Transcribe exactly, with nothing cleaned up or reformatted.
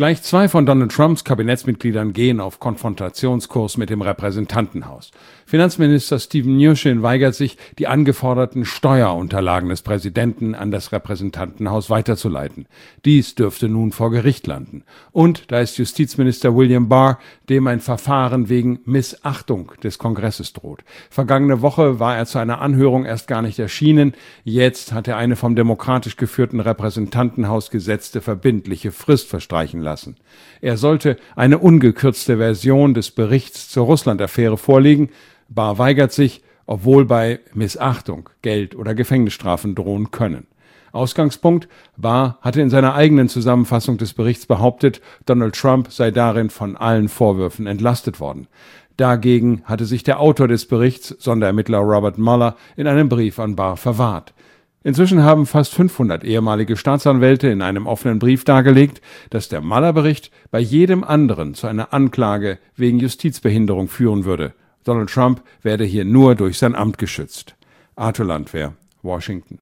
Gleich zwei von Donald Trumps Kabinettsmitgliedern gehen auf Konfrontationskurs mit dem Repräsentantenhaus. Finanzminister Steven Mnuchin weigert sich, die angeforderten Steuerunterlagen des Präsidenten an das Repräsentantenhaus weiterzuleiten. Dies dürfte nun vor Gericht landen. Und da ist Justizminister William Barr, dem ein Verfahren wegen Missachtung des Kongresses droht. Vergangene Woche war er zu einer Anhörung erst gar nicht erschienen. Jetzt hat er eine vom demokratisch geführten Repräsentantenhaus gesetzte verbindliche Frist verstreichen lassen. Er sollte eine ungekürzte Version des Berichts zur Russland-Affäre vorlegen. Barr weigert sich, obwohl bei Missachtung Geld- oder Gefängnisstrafen drohen können. Ausgangspunkt: Barr hatte in seiner eigenen Zusammenfassung des Berichts behauptet, Donald Trump sei darin von allen Vorwürfen entlastet worden. Dagegen hatte sich der Autor des Berichts, Sonderermittler Robert Mueller, in einem Brief an Barr verwahrt. Inzwischen haben fast fünfhundert ehemalige Staatsanwälte in einem offenen Brief dargelegt, dass der Mueller-Bericht bei jedem anderen zu einer Anklage wegen Justizbehinderung führen würde. Donald Trump werde hier nur durch sein Amt geschützt. Arthur Landwehr, Washington.